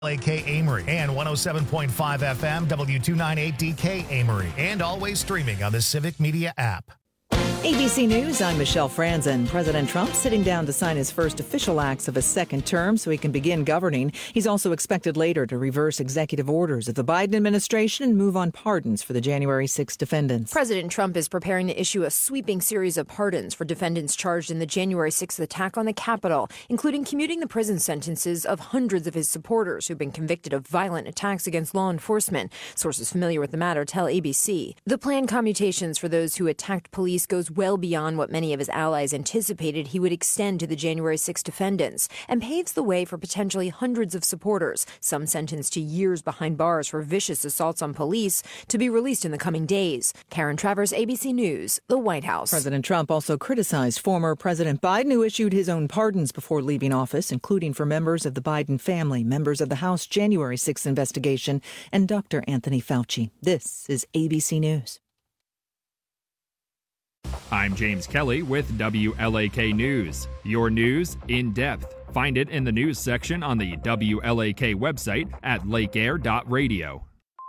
WLAK Amory and 107.5 FM W298DK Amory, and always streaming on the Civic Media app. ABC News, I'm Michelle Franzen. President Trump sitting down to sign his first official acts of his second term so he can begin governing. He's also expected later to reverse executive orders of the Biden administration and move on pardons for the January 6 defendants. President Trump is preparing to issue a sweeping series of pardons for defendants charged in the January 6th attack on the Capitol, including commuting the prison sentences of hundreds of his supporters who've been convicted of violent attacks against law enforcement. Sources familiar with the matter tell ABC. The planned commutations for those who attacked police goes well beyond what many of his allies anticipated he would extend to the January 6 defendants, and paves the way for potentially hundreds of supporters, some sentenced to years behind bars for vicious assaults on police, to be released in the coming days. Karen Travers, ABC News, the White House. President Trump also criticized former President Biden, who issued his own pardons before leaving office, including for members of the Biden family, members of the House January 6 investigation, and Dr. Anthony Fauci. This is ABC News. I'm James Kelly with WLAK News. Your news in depth. Find it in the news section on the WLAK website at lakeair.radio.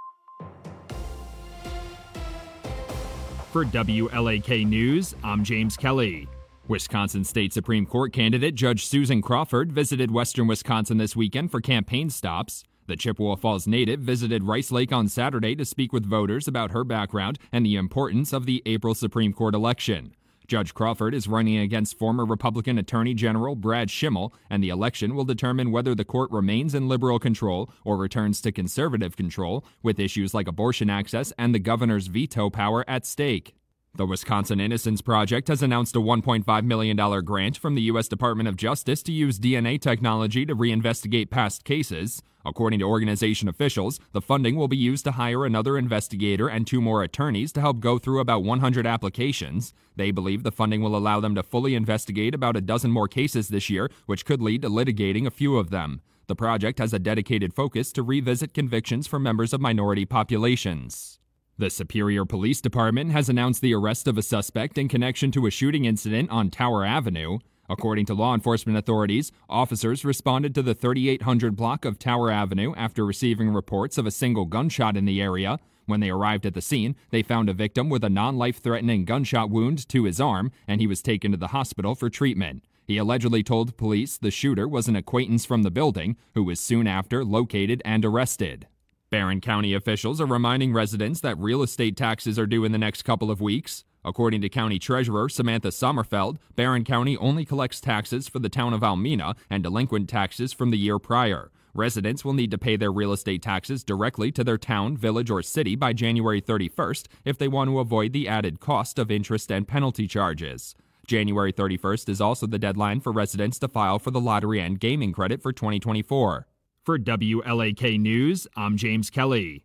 For WLAK News, I'm James Kelly. Wisconsin State Supreme Court candidate Judge Susan Crawford visited western Wisconsin this weekend for campaign stops. The Chippewa Falls native visited Rice Lake on Saturday to speak with voters about her background and the importance of the April Supreme Court election. Judge Crawford is running against former Republican Attorney General Brad Schimmel, and the election will determine whether the court remains in liberal control or returns to conservative control, with issues like abortion access and the governor's veto power at stake. The Wisconsin Innocence Project has announced a $1.5 million grant from the U.S. Department of Justice to use DNA technology to reinvestigate past cases. According to organization officials, the funding will be used to hire another investigator and 2 more attorneys to help go through about 100 applications. They believe the funding will allow them to fully investigate about a dozen more cases this year, which could lead to litigating a few of them. The project has a dedicated focus to revisit convictions for members of minority populations. The Superior Police Department has announced the arrest of a suspect in connection to a shooting incident on Tower Avenue. According to law enforcement authorities, officers responded to the 3800 block of Tower Avenue after receiving reports of a single gunshot in the area. When they arrived at the scene, they found a victim with a non-life-threatening gunshot wound to his arm, and he was taken to the hospital for treatment. He allegedly told police the shooter was an acquaintance from the building, who was soon after located and arrested. Barron County officials are reminding residents that real estate taxes are due in the next couple of weeks. According to County Treasurer Samantha Sommerfeld, Barron County only collects taxes for the town of Almena and delinquent taxes from the year prior. Residents will need to pay their real estate taxes directly to their town, village, or city by January 31st if they want to avoid the added cost of interest and penalty charges. January 31st is also the deadline for residents to file for the lottery and gaming credit for 2024. For WLAK News, I'm James Kelly.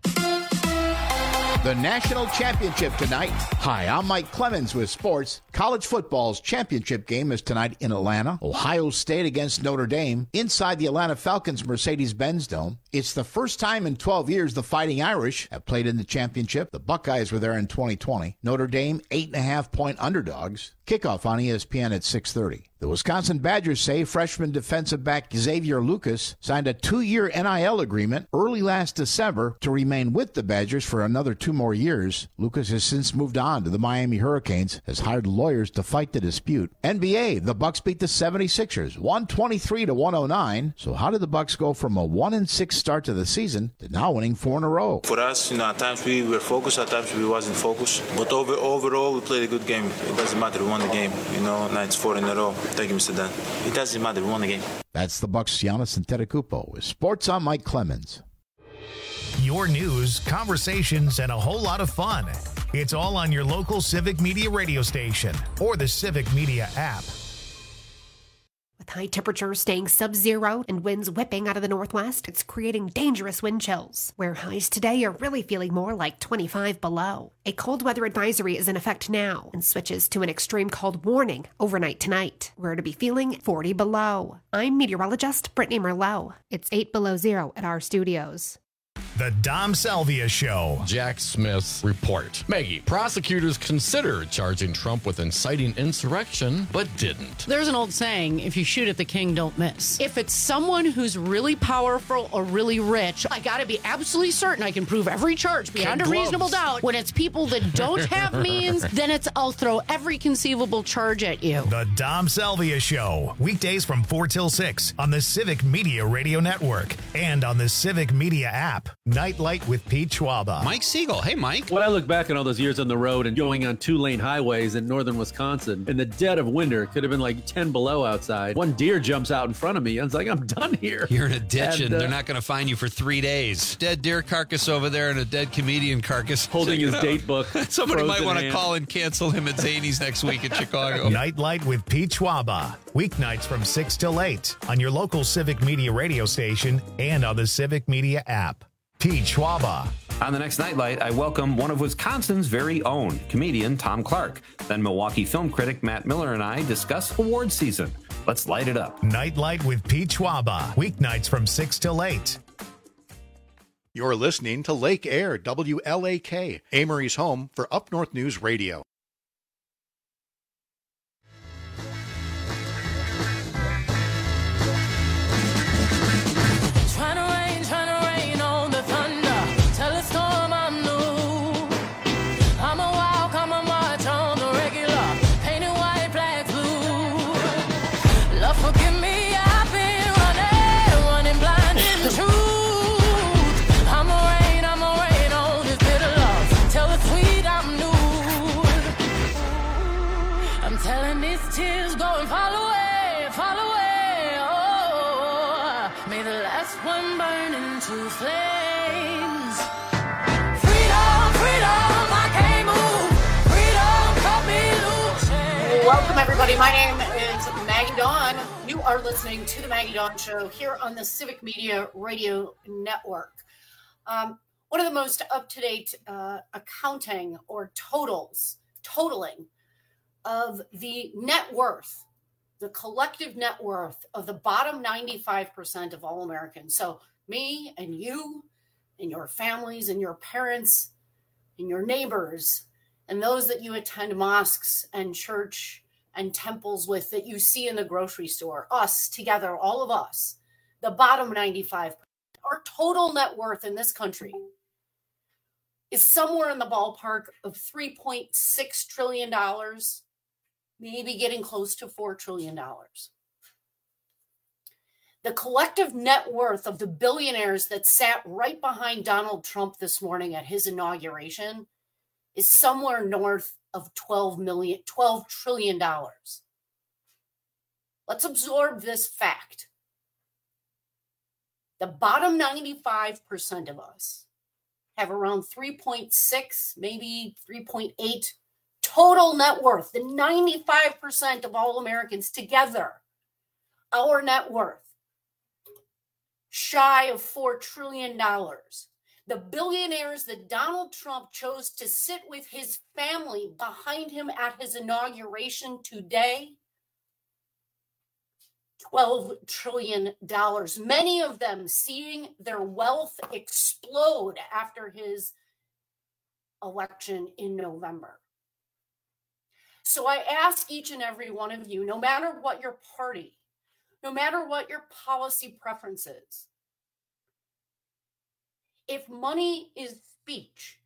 The national championship tonight. Hi, I'm Mike Clemens with sports. College football's championship game is tonight in Atlanta. Ohio State against Notre Dame inside the Atlanta Falcons Mercedes-Benz Dome. It's the first time in 12 years the Fighting Irish have played in the championship. The Buckeyes were there in 2020. Notre Dame, 8.5-point underdogs. Kickoff on ESPN at 6:30. The Wisconsin Badgers say freshman defensive back Xavier Lucas signed a 2-year NIL agreement early last December to remain with the Badgers for another 2 more years. Lucas has since moved on to the Miami Hurricanes, has hired lawyers to fight the dispute. NBA, the Bucks beat the 76ers, 123-109. So how did the Bucks go from a 1-6 start to the season to now winning 4 in a row? For us, at times we were focused, at times we wasn't focused. But overall, we played a good game. It doesn't matter, we won the game. Now it's 4 in a row. Thank you, Mr. Dan. It doesn't matter. We won the game. That's the Bucks' Giannis Antetokounmpo with Sports on Mike Clemens. Your news, conversations, and a whole lot of fun. It's all on your local Civic Media radio station or the Civic Media app. With high temperatures staying sub-zero and winds whipping out of the northwest, it's creating dangerous wind chills, where highs today are really feeling more like 25 below. A cold weather advisory is in effect now and switches to an extreme cold warning overnight tonight. We're to be feeling 40 below. I'm meteorologist Brittany Merlot. It's 8 below zero at our studios. The Dom Salvia Show. Jack Smith's report. Maggie, prosecutors considered charging Trump with inciting insurrection, but didn't. There's an old saying, if you shoot at the king, don't miss. If it's someone who's really powerful or really rich, I gotta be absolutely certain I can prove every charge beyond a reasonable doubt. When it's people that don't have means, then it's I'll throw every conceivable charge at you. The Dom Salvia Show. Weekdays from 4 till 6 on the Civic Media Radio Network and on the Civic Media app. Nightlight with Pete Schwaba. Mike Siegel. Hey, Mike. When I look back on all those years on the road and going on 2-lane highways in northern Wisconsin, in the dead of winter, it could have been like 10 below outside. One deer jumps out in front of me. I was like, I'm done here. You're in a ditch and they're not going to find you for 3 days. Dead deer carcass over there and a dead comedian carcass. Holding his date book. Somebody might want to call and cancel him at Zany's next week in Chicago. Nightlight with Pete Schwaba. Weeknights from 6 till 8 on your local Civic Media radio station and on the Civic Media app. Pete Schwaba. On the next Nightlight, I welcome one of Wisconsin's very own, comedian Tom Clark. Then Milwaukee film critic Matt Miller and I discuss award season. Let's light it up. Nightlight with Pete Schwaba. Weeknights from 6 till 8. You're listening to Lake Air, WLAK, Amory's home for Up North News Radio. Tears go and fall away, oh, may the last one burn into flames. Freedom, freedom, I can't move, freedom, cut me loose. Welcome everybody, my name is Maggie Dawn. You are listening to the Maggie Dawn Show here on the Civic Media Radio Network. One of the most up-to-date accounting or totaling of the net worth, the collective net worth of the bottom 95% of all Americans. So me and you and your families and your parents and your neighbors and those that you attend mosques and church and temples with that you see in the grocery store, us together, all of us, the bottom 95%, our total net worth in this country is somewhere in the ballpark of $3.6 trillion. Maybe getting close to $4 trillion. The collective net worth of the billionaires that sat right behind Donald Trump this morning at his inauguration is somewhere north of $12 trillion. Let's absorb this fact. The bottom 95% of us have around 3.6, maybe 3.8 total net worth, the 95% of all Americans together, our net worth, shy of $4 trillion. The billionaires that Donald Trump chose to sit with his family behind him at his inauguration today, $12 trillion. Many of them seeing their wealth explode after his election in November. So I ask each and every one of you, no matter what your party, no matter what your policy preferences, if money is speech,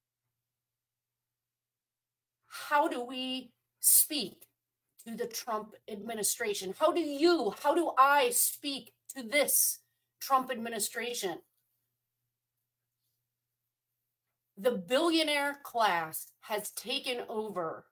how do we speak to the Trump administration? How do I speak to this Trump administration? The billionaire class has taken over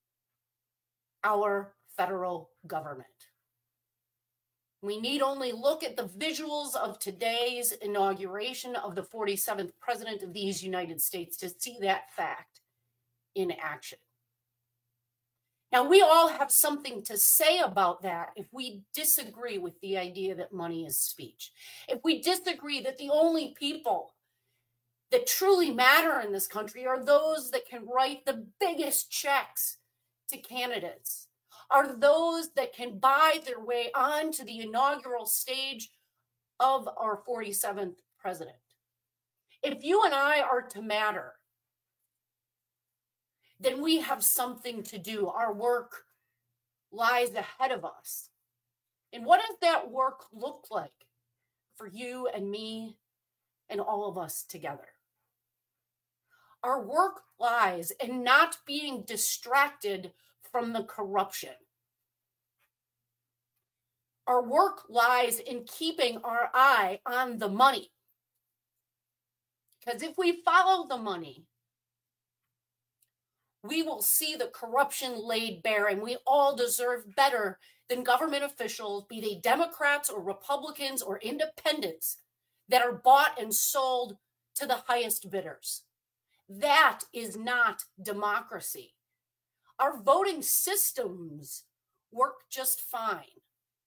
our federal government. We need only look at the visuals of today's inauguration of the 47th president of these United States to see that fact in action. Now, we all have something to say about that if we disagree with the idea that money is speech. If we disagree that the only people that truly matter in this country are those that can write the biggest checks to candidates, are those that can buy their way onto the inaugural stage of our 47th president. If you and I are to matter, then we have something to do. Our work lies ahead of us. And what does that work look like for you and me and all of us together? Our work lies in not being distracted from the corruption. Our work lies in keeping our eye on the money. Because if we follow the money, we will see the corruption laid bare, and we all deserve better than government officials, be they Democrats or Republicans or independents, that are bought and sold to the highest bidders. That is not democracy. Our voting systems work just fine.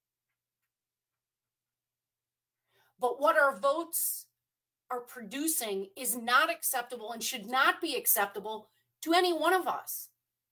But what our votes are producing is not acceptable and should not be acceptable to any one of us.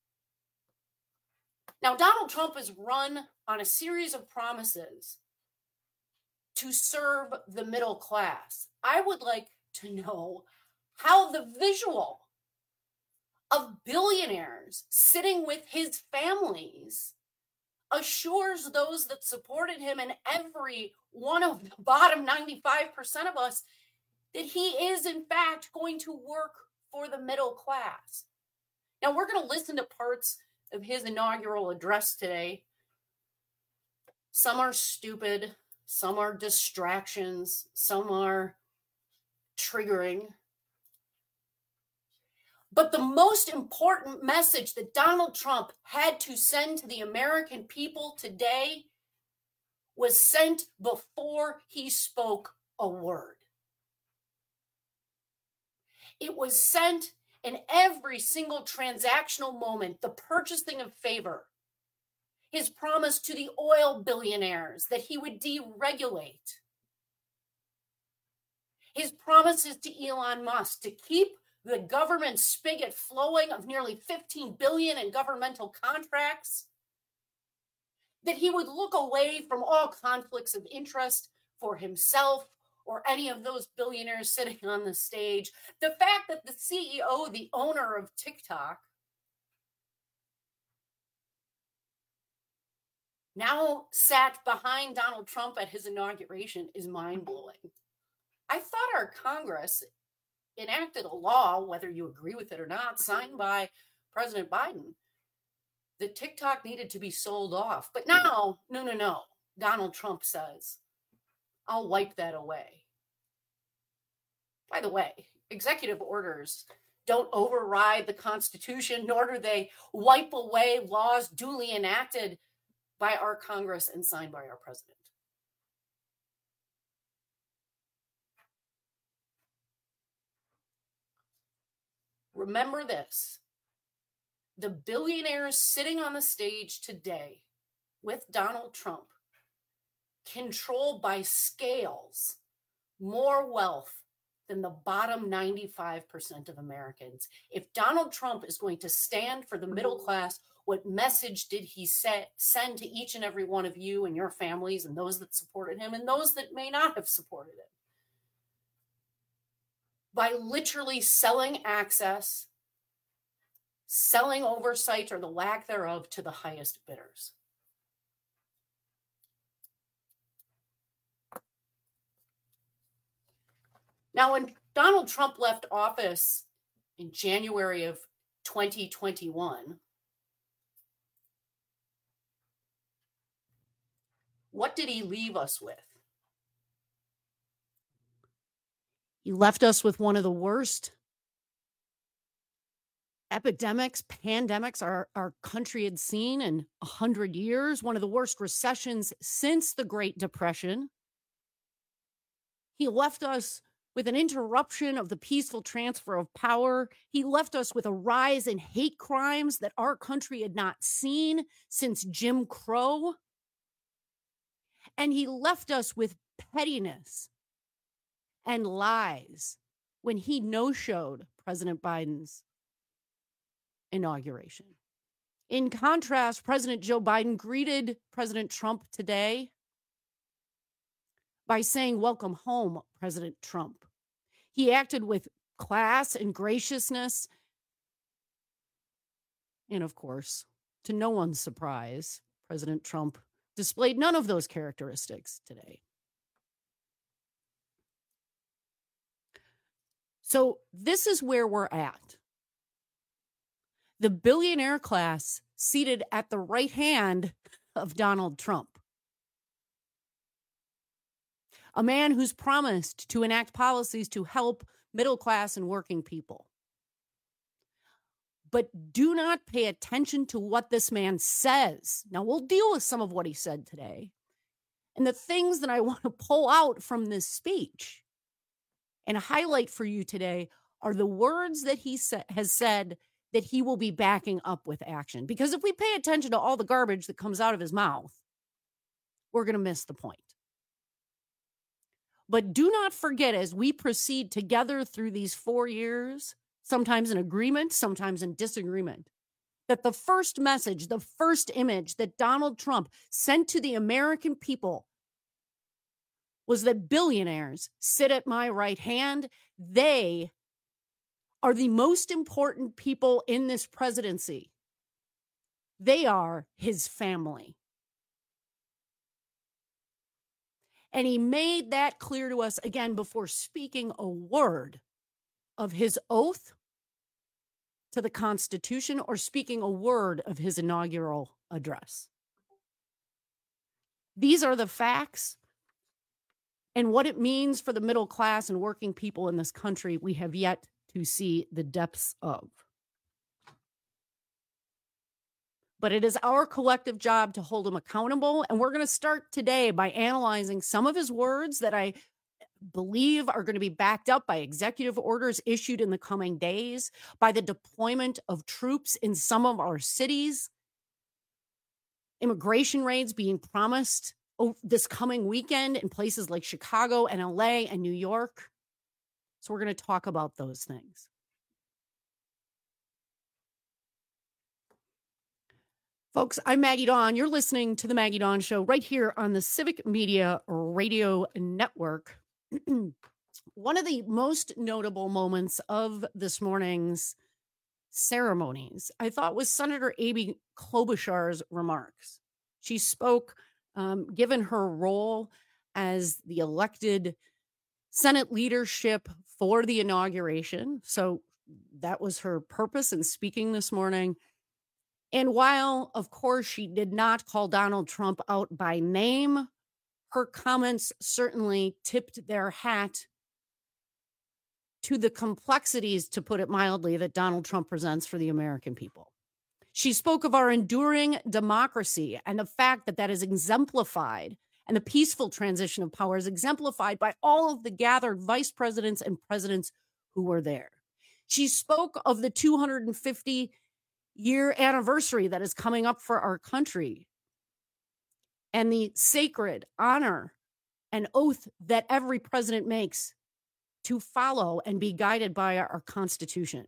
Now, Donald Trump has run on a series of promises to serve the middle class. I would like to know how the visual of billionaires sitting with his families assures those that supported him and every one of the bottom 95% of us that he is, in fact, going to work for the middle class. Now, we're going to listen to parts of his inaugural address today. Some are stupid, some are distractions, some are triggering. But the most important message that Donald Trump had to send to the American people today was sent before he spoke a word. It was sent in every single transactional moment, the purchasing of favor, his promise to the oil billionaires that he would deregulate, his promises to Elon Musk to keep the government spigot flowing of nearly $15 billion in governmental contracts, that he would look away from all conflicts of interest for himself or any of those billionaires sitting on the stage. The fact that the CEO, the owner of TikTok, now sat behind Donald Trump at his inauguration is mind-blowing. I thought our Congress enacted a law, whether you agree with it or not, signed by President Biden, that TikTok needed to be sold off. But now, no. Donald Trump says, I'll wipe that away. By the way, executive orders don't override the Constitution, nor do they wipe away laws duly enacted by our Congress and signed by our president. Remember this. The billionaires sitting on the stage today with Donald Trump control by scales more wealth than the bottom 95% of Americans. If Donald Trump is going to stand for the middle class, what message did he send to each and every one of you and your families and those that supported him and those that may not have supported him? By literally selling access, selling oversight or the lack thereof to the highest bidders. Now, when Donald Trump left office in January of 2021, what did he leave us with? He left us with one of the worst epidemics, pandemics our country had seen in 100 years, one of the worst recessions since the Great Depression. He left us with an interruption of the peaceful transfer of power. He left us with a rise in hate crimes that our country had not seen since Jim Crow. And he left us with pettiness and lies when he no-showed President Biden's inauguration. In contrast, President Joe Biden greeted President Trump today by saying, "Welcome home, President Trump." He acted with class and graciousness. And of course, to no one's surprise, President Trump displayed none of those characteristics today. So this is where we're at. The billionaire class seated at the right hand of Donald Trump. A man who's promised to enact policies to help middle class and working people. But do not pay attention to what this man says. Now, we'll deal with some of what he said today. And the things that I want to pull out from this speech and highlight for you today are the words that he has said that he will be backing up with action. Because if we pay attention to all the garbage that comes out of his mouth, we're going to miss the point. But do not forget, as we proceed together through these 4 years, sometimes in agreement, sometimes in disagreement, that the first message, the first image that Donald Trump sent to the American people was that billionaires sit at my right hand. They are the most important people in this presidency. They are his family. And he made that clear to us again before speaking a word of his oath to the Constitution or speaking a word of his inaugural address. These are the facts, and what it means for the middle class and working people in this country, we have yet to see the depths of. But it is our collective job to hold him accountable. And we're going to start today by analyzing some of his words that I believe are going to be backed up by executive orders issued in the coming days, by the deployment of troops in some of our cities, immigration raids being promised this coming weekend in places like Chicago and LA and New York. So we're going to talk about those things. Folks, I'm Maggie Dawn. You're listening to The Maggie Dawn Show right here on the Civic Media Radio Network. One of the most notable moments of this morning's ceremonies, I thought, was Senator Amy Klobuchar's remarks. She spoke, given her role as the elected Senate leadership for the inauguration. So that was her purpose in speaking this morning. And while, of course, she did not call Donald Trump out by name, her comments certainly tipped their hat to the complexities, to put it mildly, that Donald Trump presents for the American people. She spoke of our enduring democracy and the fact that that is exemplified, and the peaceful transition of power is exemplified by all of the gathered vice presidents and presidents who were there. She spoke of the 250-year anniversary that is coming up for our country and the sacred honor and oath that every president makes to follow and be guided by our Constitution.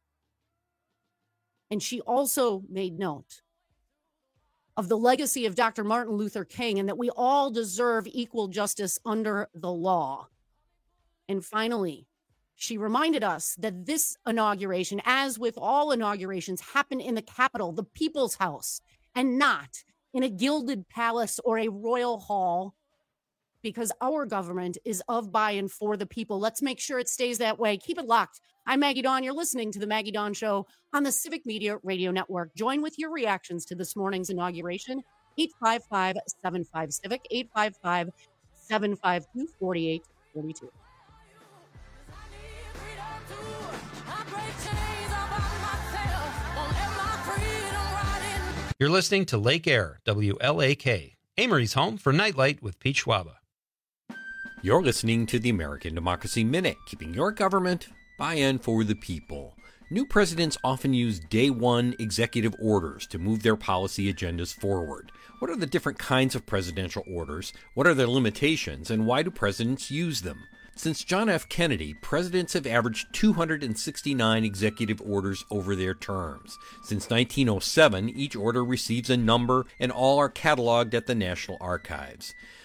And she also made note of the legacy of Dr. Martin Luther King and that we all deserve equal justice under the law. And finally, she reminded us that this inauguration, as with all inaugurations, happened in the Capitol, the People's House, and not in a gilded palace or a royal hall, because our government is of, by, and for the people. Let's make sure it stays that way. Keep it locked. I'm Maggie Dawn. You're listening to The Maggie Dawn Show on the Civic Media Radio Network. Join with your reactions to this morning's inauguration. 855-75-CIVIC, 855-752-4842. You're listening to Lake Air, WLAK, Amory's home for Nightlight with Pete Schwaba. You're listening to the American Democracy Minute, keeping your government by and for the people. New presidents often use day one executive orders to move their policy agendas forward. What are the different kinds of presidential orders? What are their limitations? And why do presidents use them? Since John F. Kennedy, presidents have averaged 269 executive orders over their terms. Since 1907, each order receives a number and all are cataloged at the National Archives.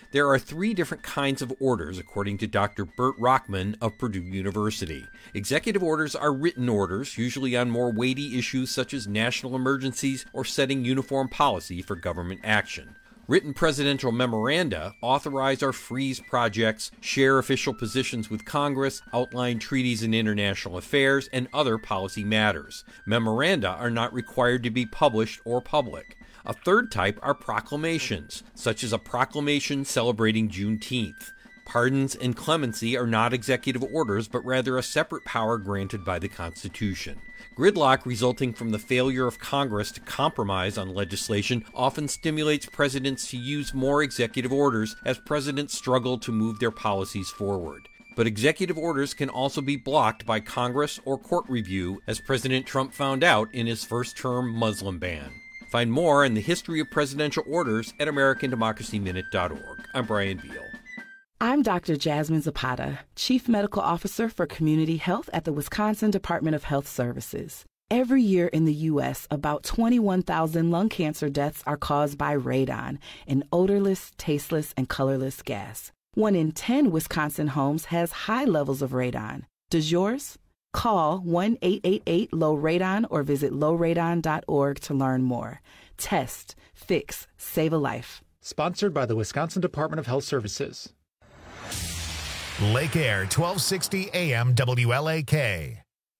There are 3 different kinds of orders, according to Dr. Bert Rockman of Purdue University. Executive orders are written orders, usually on more weighty issues such as national emergencies or setting uniform policy for government action. Written presidential memoranda authorize or freeze projects, share official positions with Congress, outline treaties and international affairs, and other policy matters. Memoranda are not required to be published or public. A third type are proclamations, such as a proclamation celebrating Juneteenth. Pardons and clemency are not executive orders, but rather a separate power granted by the Constitution. Gridlock resulting from the failure of Congress to compromise on legislation often stimulates presidents to use more executive orders as presidents struggle to move their policies forward. But executive orders can also be blocked by Congress or court review, as President Trump found out in his first-term Muslim ban. Find more on the history of presidential orders at AmericanDemocracyMinute.org. I'm Brian Beal. I'm Dr. Jasmine Zapata, Chief Medical Officer for Community Health at the Wisconsin Department of Health Services. Every year in the U.S., about 21,000 lung cancer deaths are caused by radon, an odorless, tasteless, and colorless gas. 1 in 10 Wisconsin homes has high levels of radon. Does yours? Call 1-888-LOW-RADON or visit lowradon.org to learn more. Test, fix, save a life. Sponsored by the Wisconsin Department of Health Services. Lake Air, 1260 AM WLAK.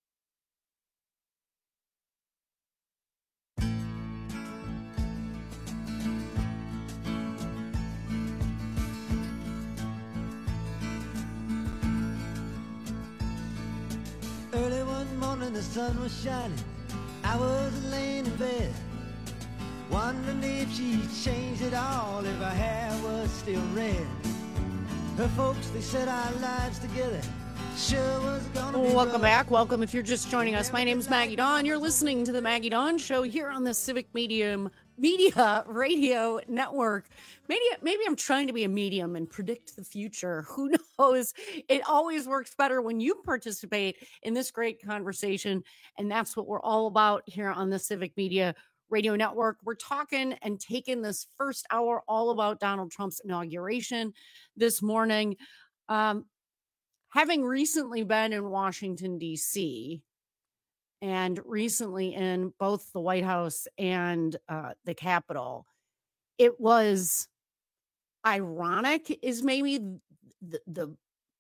Early one morning the sun was shining. I was laying in bed, wondering if she changed it all, if her hair was still red. Her folks, they said our lives together sure was gonna be Welcome rough. back. Welcome if you're just joining us. My name is Maggie Dawn. You're listening to the Maggie Dawn Show here on the Civic Media Radio Network. Maybe I'm trying to be a medium and predict the future. Who knows? It always works better when you participate in this great conversation, and that's what we're all about here on the Civic Media Radio Network. We're talking and taking this first hour all about Donald Trump's inauguration this morning. Having recently been in Washington, D.C., and recently in both the White House and the Capitol, it was ironic is maybe the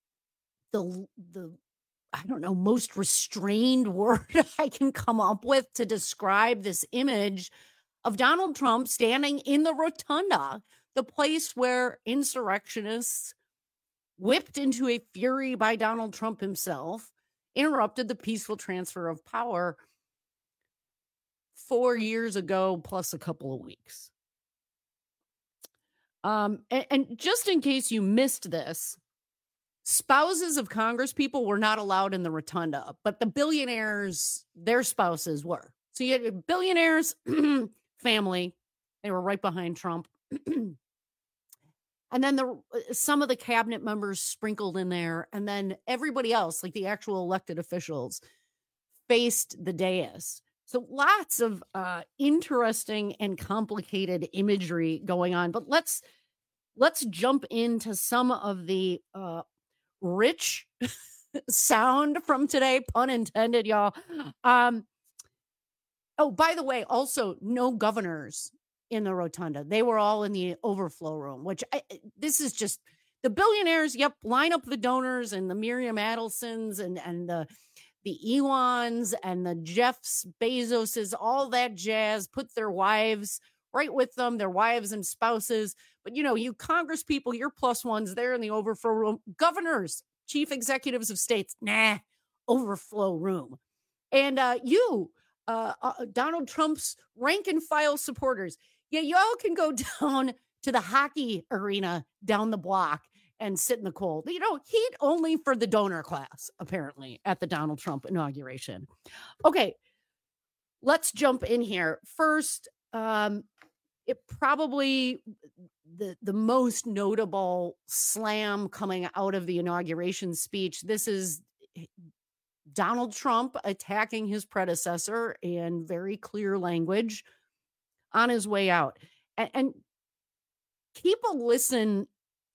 I don't know, most restrained word I can come up with to describe this image of Donald Trump standing in the rotunda, the place where insurrectionists, whipped into a fury by Donald Trump himself, interrupted the peaceful transfer of power 4 years ago, plus a couple of weeks. And just in case you missed this, spouses of Congress people were not allowed in the rotunda, but the billionaires, their spouses were. So you had billionaires, family, they were right behind Trump. And then some of the cabinet members sprinkled in there, and then everybody else, like the actual elected officials, faced the dais. So lots of interesting and complicated imagery going on. But let's jump into some of the rich sound from today, pun intended, y'all. Oh, by the way, also no governors in the rotunda. They were all in the overflow room, which this is just the billionaires. Yep. Line up the donors and the Miriam Adelsons and the Elons and the Jeffs Bezoses, all that jazz, put their wives right with them, their wives and spouses. But you Congress people, you're plus ones there in the overflow room. Governors, chief executives of states, overflow room. And Donald Trump's rank and file supporters, y'all can go down to the hockey arena down the block and sit in the cold. Heat only for the donor class, apparently, at the Donald Trump inauguration. Okay, let's jump in here. First, it probably the most notable slam coming out of the inauguration speech. This is Donald Trump attacking his predecessor in very clear language on his way out. And keep a listen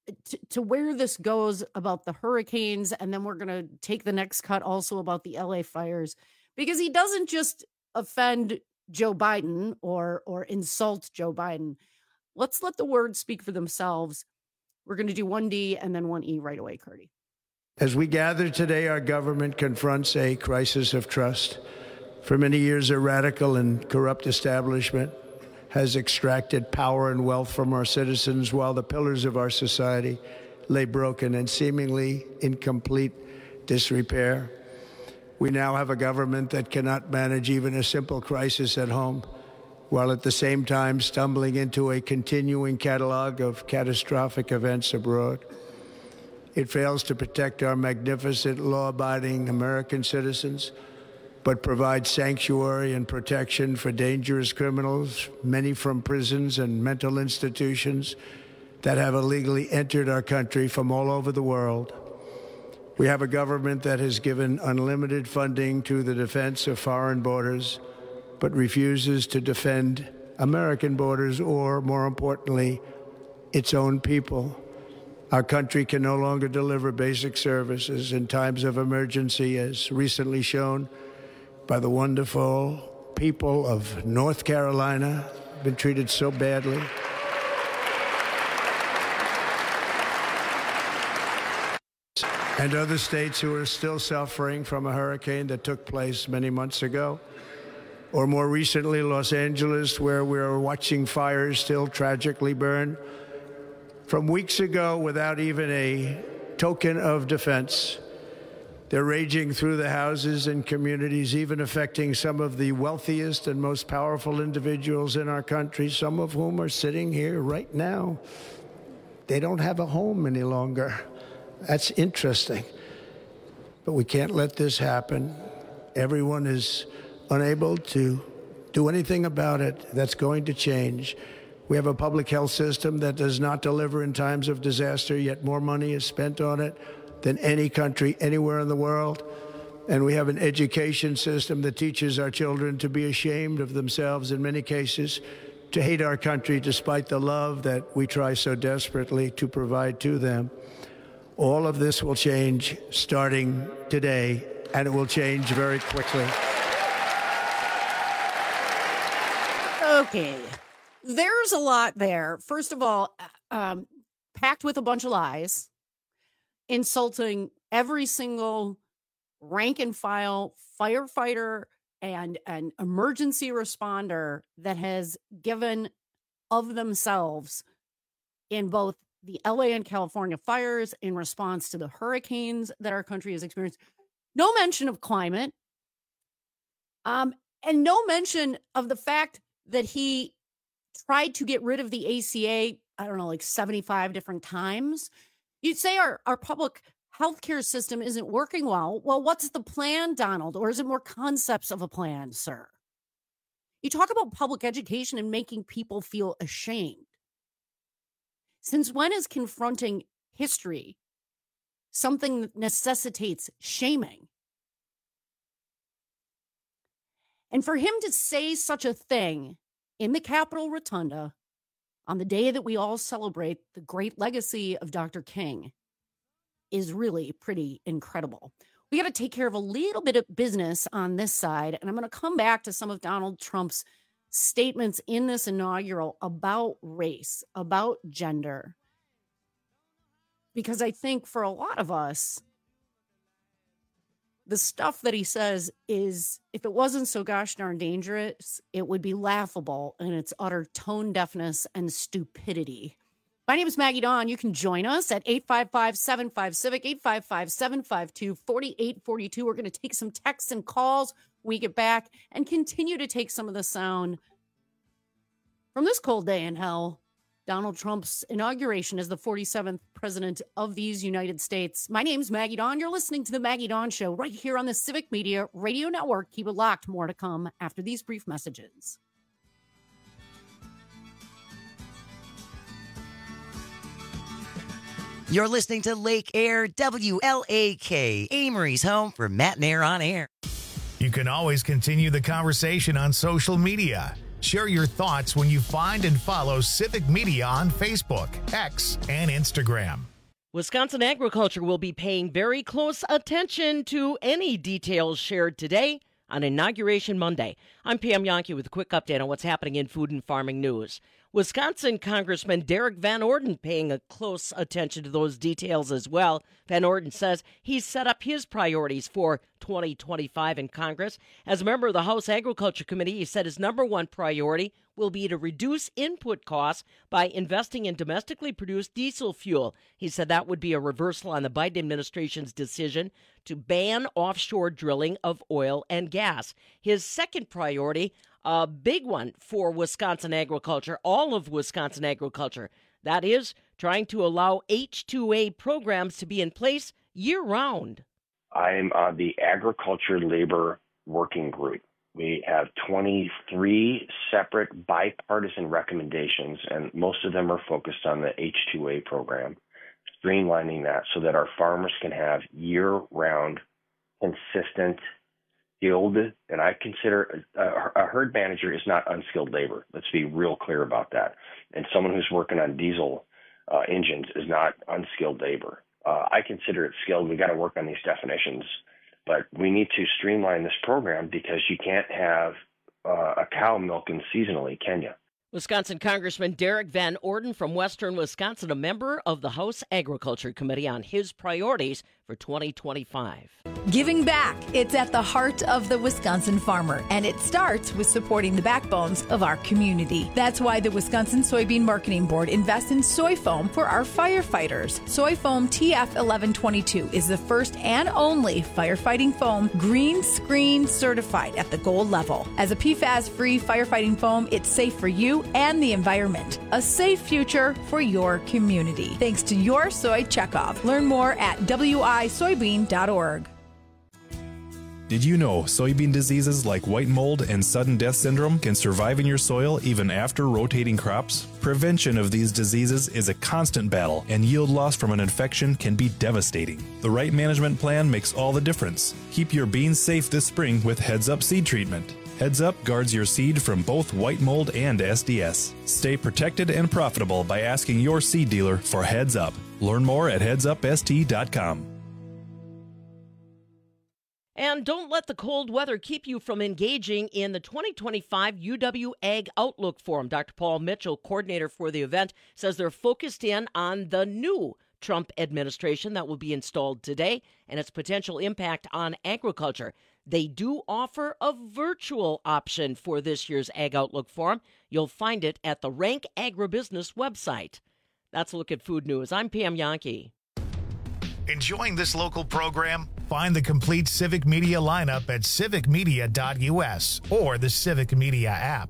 to where this goes about the hurricanes, and then we're going to take the next cut also about the LA fires, because he doesn't just offend Joe Biden or insult Joe Biden. Let's let the words speak for themselves. We're going to do 1D and then 1E right away, Curdy. As we gather today, our government confronts a crisis of trust. For many years, a radical and corrupt establishment has extracted power and wealth from our citizens while the pillars of our society lay broken and seemingly in complete disrepair. We now have a government that cannot manage even a simple crisis at home, while at the same time stumbling into a continuing catalog of catastrophic events abroad. It fails to protect our magnificent, law-abiding American citizens, but provides sanctuary and protection for dangerous criminals, many from prisons and mental institutions that have illegally entered our country from all over the world. We have a government that has given unlimited funding to the defense of foreign borders, but refuses to defend American borders or, more importantly, its own people. Our country can no longer deliver basic services in times of emergency, as recently shown by the wonderful people of North Carolina, been treated so badly. And other states who are still suffering from a hurricane that took place many months ago. Or more recently, Los Angeles, where we're watching fires still tragically burn from weeks ago without even a token of defense. They're raging through the houses and communities, even affecting some of the wealthiest and most powerful individuals in our country, some of whom are sitting here right now. They don't have a home any longer. That's interesting. But we can't let this happen. Everyone is unable to do anything about it. That's going to change. We have a public health system that does not deliver in times of disaster, yet more money is spent on it than any country anywhere in the world. And we have an education system that teaches our children to be ashamed of themselves in many cases, to hate our country despite the love that we try so desperately to provide to them. All of this will change starting today, and it will change very quickly. Okay. There's a lot there. First of all, packed with a bunch of lies, insulting every single rank and file firefighter and an emergency responder that has given of themselves in both the LA and California fires in response to the hurricanes that our country has experienced. No mention of climate. And no mention of the fact that he tried to get rid of the ACA, I don't know, like 75 different times. You'd say our public healthcare system isn't working well. Well, what's the plan, Donald? Or is it more concepts of a plan, sir? You talk about public education and making people feel ashamed. Since when is confronting history something that necessitates shaming? And for him to say such a thing in the Capitol Rotunda on the day that we all celebrate the great legacy of Dr. King is really pretty incredible. We got to take care of a little bit of business on this side, and I'm going to come back to some of Donald Trump's statements in this inaugural about race, about gender, because I think for a lot of us, the stuff that he says is, if it wasn't so gosh darn dangerous, it would be laughable in its utter tone deafness and stupidity. My name is Maggie Dawn. You can join us at 855-75-CIVIC, 855-752-4842. We're going to take some texts and calls when we get back and continue to take some of the sound from this cold day in hell, Donald Trump's inauguration as the 47th president of these United States. My name's Maggie Dawn. You're listening to The Maggie Dawn Show right here on the Civic Media Radio Network. Keep it locked. More to come after these brief messages. You're listening to Lake Air WLAK, Amory's home for Matt and Air on Air. You can always continue the conversation on social media. Share your thoughts when you find and follow Civic Media on Facebook, X, and Instagram. Wisconsin agriculture will be paying very close attention to any details shared today on Inauguration Monday. I'm Pam Yonke with a quick update on what's happening in food and farming news. Wisconsin Congressman Derek Van Orden paying a close attention to those details as well. Van Orden says he's set up his priorities for 2025 in Congress. As a member of the House Agriculture Committee, he said his number one priority will be to reduce input costs by investing in domestically produced diesel fuel. He said that would be a reversal on the Biden administration's decision to ban offshore drilling of oil and gas. His second priority, a big one for Wisconsin agriculture, all of Wisconsin agriculture, that is trying to allow H-2A programs to be in place year-round. I'm on the Agriculture Labor Working Group. We have 23 separate bipartisan recommendations, and most of them are focused on the H-2A program, streamlining that so that our farmers can have year-round, consistent, skilled, and I consider a herd manager is not unskilled labor. Let's be real clear about that. And someone who's working on diesel engines is not unskilled labor. I consider it skilled. We got to work on these definitions, but we need to streamline this program because you can't have a cow milking seasonally, can you? Wisconsin Congressman Derek Van Orden from Western Wisconsin, a member of the House Agriculture Committee, on his priorities for 2025. Giving back. It's at the heart of the Wisconsin farmer, and it starts with supporting the backbones of our community. That's why the Wisconsin Soybean Marketing Board invests in soy foam for our firefighters. Soy foam TF1122 is the first and only firefighting foam green screen certified at the gold level. As a PFAS-free firefighting foam, it's safe for you and the environment. A safe future for your community. Thanks to your soy checkoff. Learn more at wisoybean.org. Did you know soybean diseases like white mold and sudden death syndrome can survive in your soil even after rotating crops? Prevention of these diseases is a constant battle, and yield loss from an infection can be devastating. The right management plan makes all the difference. Keep your beans safe this spring with Heads Up Seed Treatment. Heads Up guards your seed from both white mold and SDS. Stay protected and profitable by asking your seed dealer for Heads Up. Learn more at headsupst.com. And don't let the cold weather keep you from engaging in the 2025 UW Ag Outlook Forum. Dr. Paul Mitchell, coordinator for the event, says they're focused in on the new Trump administration that will be installed today and its potential impact on agriculture. They do offer a virtual option for this year's Ag Outlook Forum. You'll find it at the Rank Agribusiness website. That's a look at food news. I'm Pam Yonke. Enjoying this local program? Find the complete Civic Media lineup at civicmedia.us or the Civic Media app.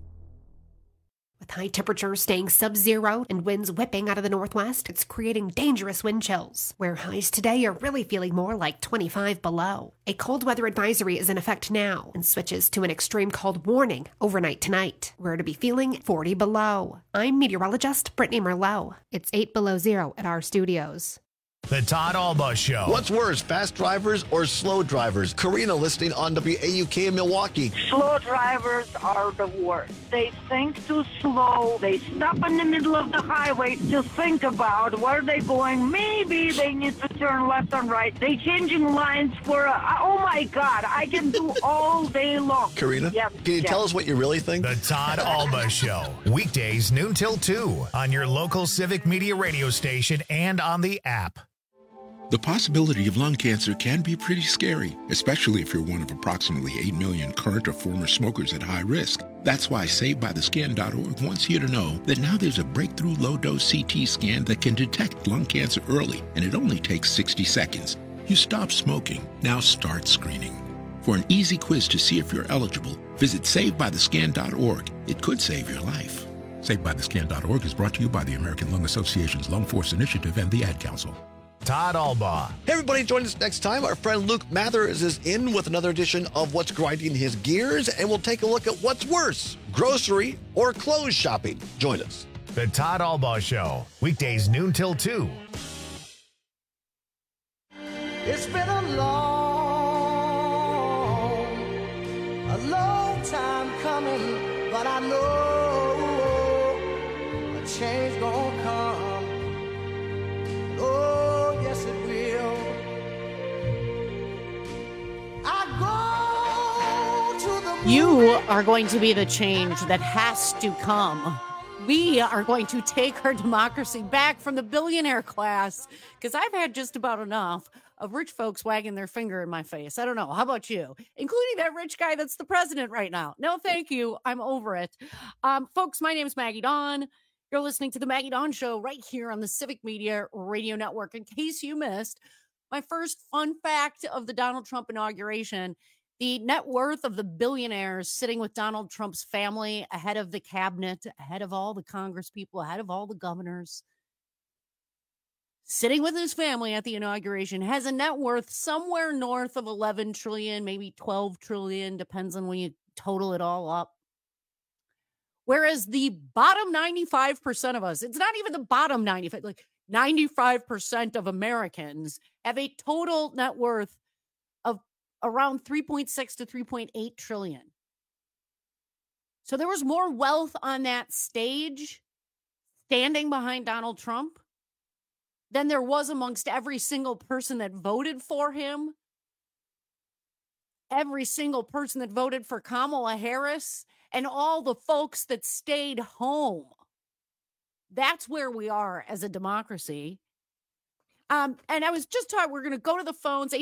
With high temperatures staying sub-zero and winds whipping out of the northwest, it's creating dangerous wind chills, where highs today are really feeling more like 25 below. A cold weather advisory is in effect now and switches to an extreme cold warning overnight tonight. We're to be feeling 40 below. I'm meteorologist Brittany Merlot. It's 8 below zero at our studios. The Todd Alba Show. What's worse, fast drivers or slow drivers? Karina listening on WAUK in Milwaukee. Slow drivers are the worst. They think too slow. They stop in the middle of the highway to think about where they're going. Maybe they need to turn left and right. They changing lines for, oh my God, I can do all day long. Karina, can you tell us what you really think? The Todd Alba Show. Weekdays noon till 2 on your local Civic Media radio station and on the app. The possibility of lung cancer can be pretty scary, especially if you're one of approximately 8 million current or former smokers at high risk. That's why SaveByTheScan.org wants you to know that now there's a breakthrough low-dose CT scan that can detect lung cancer early, and it only takes 60 seconds. You stop smoking, now start screening. For an easy quiz to see if you're eligible, visit SaveByTheScan.org. It could save your life. SaveByTheScan.org is brought to you by the American Lung Association's Lung Force Initiative and the Ad Council. Todd Alba. Hey everybody, join us next time. Our friend Luke Mathers is in with another edition of What's Grinding His Gears, and we'll take a look at what's worse, grocery or clothes shopping. Join us. The Todd Alba Show. Weekdays noon till 2. It's been a long time coming, but But I know a change gonna come. Oh, yes it will. I go to the You are going to be the change that has to come. We are going to take our democracy back from the billionaire class, because I've had just about enough of rich folks wagging their finger in my face. I don't know. How about you? Including that rich guy that's the president right now. No, thank you. I'm over it. Folks, my name is Maggie Dawn. You're listening to the Maggie Dawn Show right here on the Civic Media Radio Network. In case you missed my first fun fact of the Donald Trump inauguration, the net worth of the billionaires sitting with Donald Trump's family, ahead of the cabinet, ahead of all the Congress people, ahead of all the governors, sitting with his family at the inauguration, has a net worth somewhere north of 11 trillion, maybe 12 trillion, depends on when you total it all up. Whereas the bottom 95% of us, it's not even the bottom 95, like 95% of Americans have a total net worth of around 3.6 to 3.8 trillion. So there was more wealth on that stage standing behind Donald Trump than there was amongst every single person that voted for him, every single person that voted for Kamala Harris, and all the folks that stayed home. That's where we are as a democracy. And I was just taught we're going to go to the phones,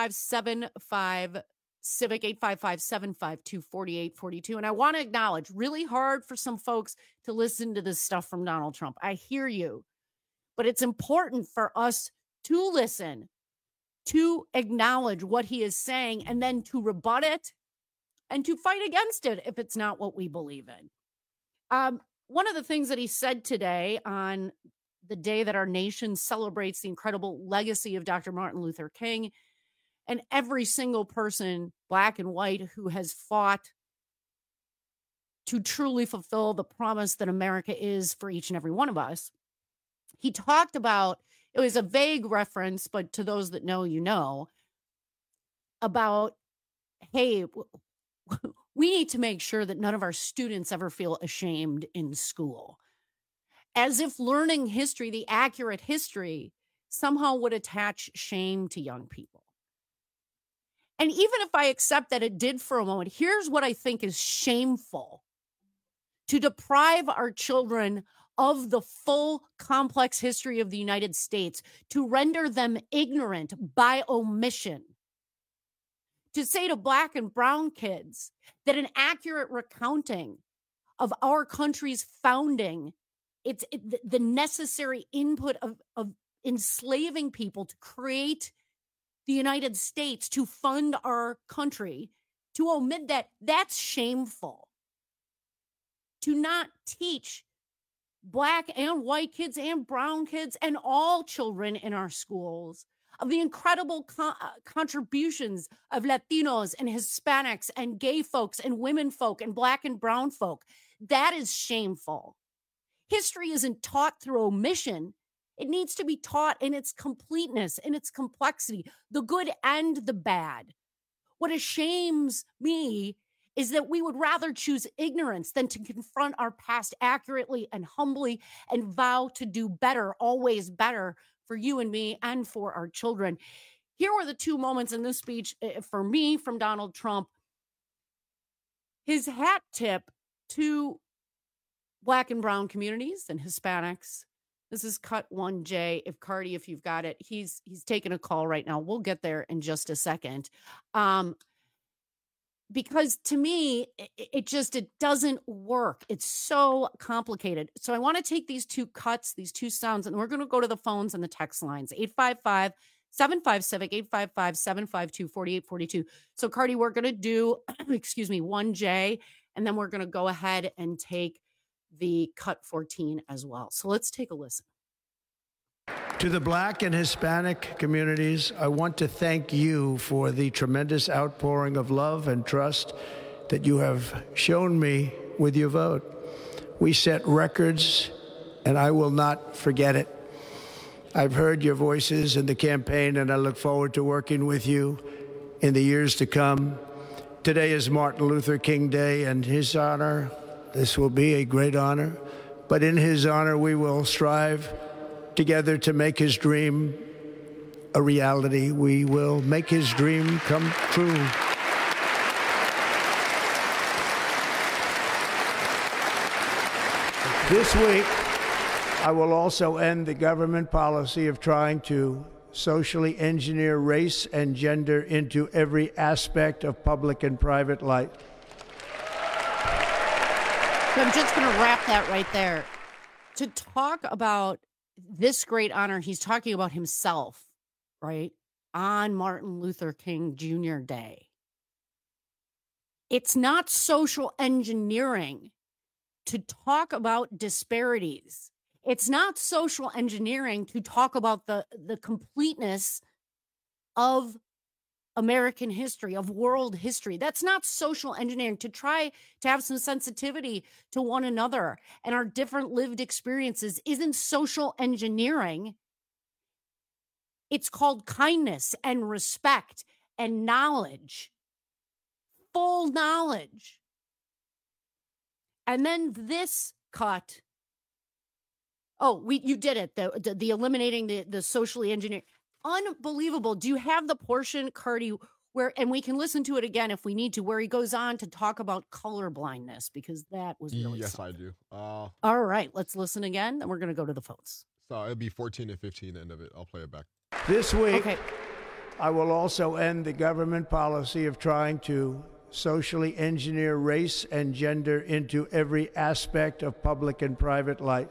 855-75-CIVIC, 855-752-4842. And I want to acknowledge, really hard for some folks to listen to this stuff from Donald Trump. I hear you. But it's important for us to listen, to acknowledge what he is saying, and then to rebut it and to fight against it if it's not what we believe in. One of the things that he said today on the day that our nation celebrates the incredible legacy of Dr. Martin Luther King and every single person, black and white, who has fought to truly fulfill the promise that America is for each and every one of us. He talked about, it was a vague reference, but to those that know, you know, about, hey, we need to make sure that none of our students ever feel ashamed in school. As if learning history, the accurate history, somehow would attach shame to young people. And even if I accept that it did for a moment, here's what I think is shameful: to deprive our children of the full complex history of the United States, to render them ignorant by omission. To say to black and brown kids that an accurate recounting of our country's founding, it's the necessary input of enslaving people to create the United States, to fund our country, to omit that, that's shameful. To not teach black and white kids and brown kids and all children in our schools of the incredible contributions of Latinos and Hispanics and gay folks and women folk and black and brown folk. That is shameful. History isn't taught through omission. It needs to be taught in its completeness, in its complexity, the good and the bad. What ashames me is that we would rather choose ignorance than to confront our past accurately and humbly and vow to do better, always better, for you and me and for our children. Here were the two moments in this speech for me from Donald Trump. His hat tip to black and brown communities and Hispanics. This is cut 1J. If Cardi, if you've got it, he's taking a call right now. We'll get there in just a second. Because to me, it doesn't work. It's so complicated. So I want to take these two cuts, these two sounds, and we're going to go to the phones and the text lines, 855-75-CIVIC, 855-752-4842. So Cardi, we're going to do, 1J, and then we're going to go ahead and take the cut 14 as well. So let's take a listen. To the black and Hispanic communities, I want to thank you for the tremendous outpouring of love and trust that you have shown me with your vote. We set records, and I will not forget it. I've heard your voices in the campaign, and I look forward to working with you in the years to come. Today is Martin Luther King Day, and his honor, This will be a great honor. But in his honor, we will strive together to make his dream a reality. We will make his dream come true. This week, I will also end the government policy of trying to socially engineer race and gender into every aspect of public and private life. So I'm just going to wrap that right there. To talk about this great honor, he's talking about himself, right, on Martin Luther King Jr. Day. It's not social engineering to talk about disparities. It's not social engineering to talk about the completeness of American history, of world history. That's not social engineering. To try to have some sensitivity to one another and our different lived experiences isn't social engineering. It's called kindness and respect and knowledge, full knowledge. And then this cut. Oh, you did it. The eliminating the socially engineered. Unbelievable. Do you have the portion, Cardi, where, and we can listen to it again if we need to, where he goes on to talk about color blindness, because that was really Yes, something. I do. All right, let's listen again. Then we're going to go to the phones. So it'll be 14 and 15, the end of it. I'll play it back. This week, I will also end the government policy of trying to socially engineer race and gender into every aspect of public and private life.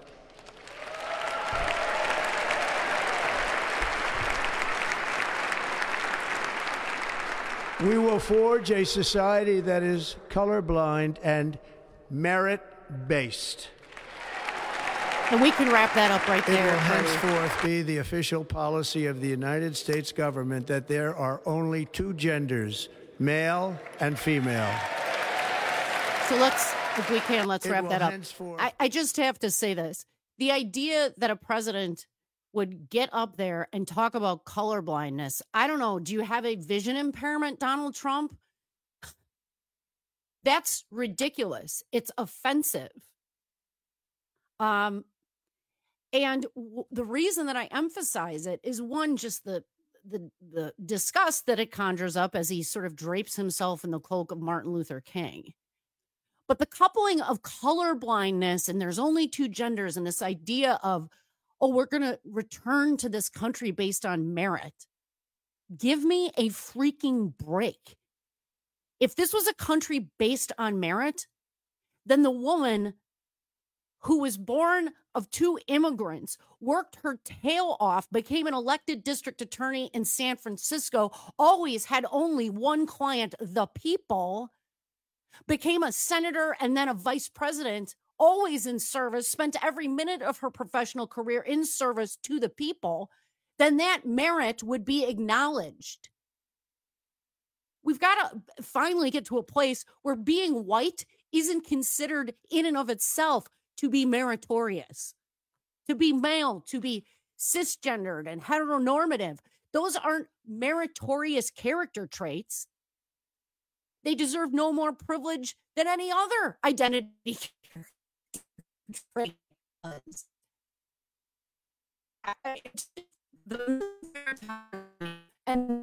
We will forge a society that is colorblind and merit-based. And we can wrap that up right there. It will henceforth be the official policy of the United States government that there are only two genders, male and female. So let's, if we can, let's It wrap will that up. henceforth- I just have to say this. The idea that a president would get up there and talk about color blindness. I don't know. Do you have a vision impairment, Donald Trump? That's ridiculous. It's offensive. And the reason that I emphasize it is, one, just the disgust that it conjures up as he sort of drapes himself in the cloak of Martin Luther King. But the coupling of color blindness and there's only two genders and this idea of, oh, we're going to return to this country based on merit. Give me a freaking break. If this was a country based on merit, then the woman who was born of two immigrants, worked her tail off, became an elected district attorney in San Francisco, always had only one client, the people, became a senator and then a vice president, always in service, spent every minute of her professional career in service to the people, then that merit would be acknowledged. We've got to finally get to a place where being white isn't considered in and of itself to be meritorious, to be male, to be cisgendered and heteronormative. Those aren't meritorious character traits. They deserve no more privilege than any other identity trait does. And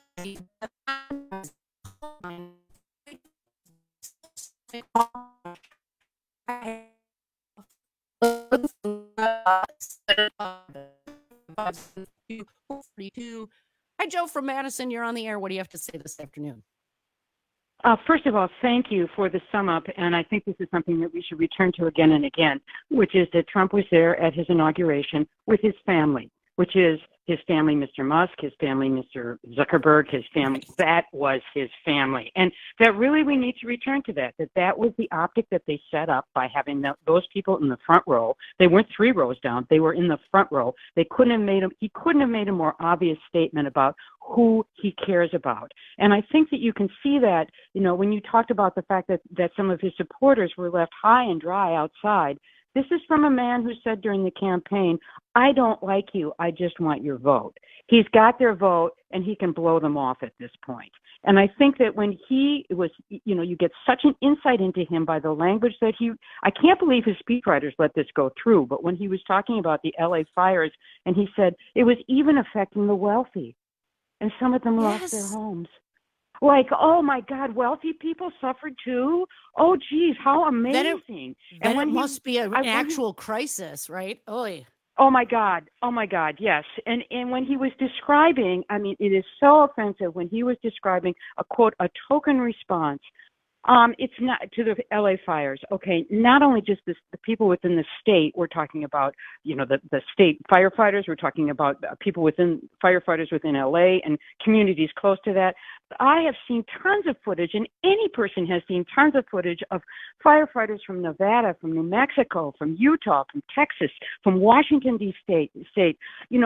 Hi, Joe from Madison. You're on the air. What do you have to say this afternoon? First of all, thank you for the sum up, and I think this is something that we should return to again and again, which is that Trump was there at his inauguration with his family, which is his family, Mr. Musk, his family, Mr. Zuckerberg, his family. That was his family. And that really we need to return to that was the optic that they set up by having those people in the front row. They weren't 3 rows down. They were in the front row. He couldn't have made a more obvious statement about who he cares about. And I think that you can see that, when you talked about the fact that some of his supporters were left high and dry outside, This is from a man who said during the campaign, I don't like you, I just want your vote. He's got their vote, and he can blow them off at this point. And I think that when he was, you get such an insight into him by the language that I can't believe his speechwriters let this go through, but when he was talking about the LA fires, and he said it was even affecting the wealthy, and some of them lost their homes. Like, oh my God, wealthy people suffered too? Oh, geez, how amazing. Then it must be an actual crisis, right? Oy. Oh my God, yes. And when he was describing, I mean, it is so offensive when he was describing a quote, a token response. It's not to the LA fires. Okay, not only just the people within the state, we're talking about, the state firefighters, we're talking about firefighters within LA and communities close to that. I have seen tons of footage, and any person has seen tons of footage of firefighters from Nevada, from New Mexico, from Utah, from Texas, from Washington, D.C. state.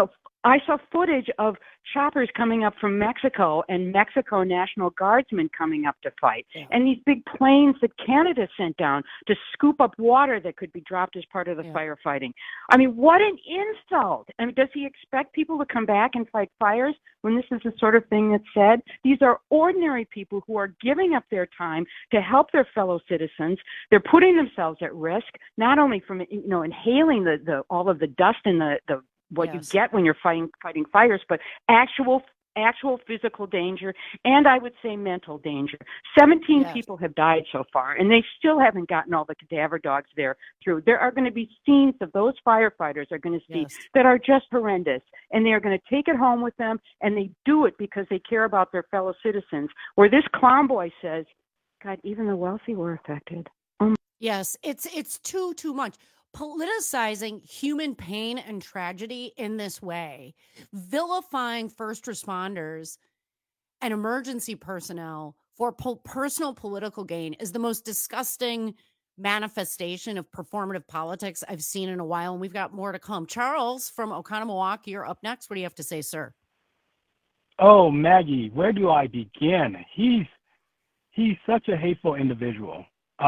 I saw footage of choppers coming up from Mexico and Mexico National Guardsmen coming up to fight. Yeah. And these big planes that Canada sent down to scoop up water that could be dropped as part of the firefighting. I mean, what an insult. I mean, does he expect people to come back and fight fires when this is the sort of thing that's said? These are ordinary people who are giving up their time to help their fellow citizens. They're putting themselves at risk, not only from, inhaling all of the dust and the what you get when you're fighting fires, but actual physical danger, and I would say mental danger. 17 people have died so far, and they still haven't gotten all the cadaver dogs there through. There are going to be scenes of those firefighters are going to see that are just horrendous, and they are going to take it home with them, and they do it because they care about their fellow citizens. Where this clown boy says, God, even the wealthy were affected. Yes, it's too much. Politicizing human pain and tragedy in this way, vilifying first responders and emergency personnel for personal political gain is the most disgusting manifestation of performative politics I've seen in a while, and we've got more to come. Charles from Oconomowoc, you're up next. What do you have to say, sir? Oh, Maggie, where do I begin? He's such a hateful individual.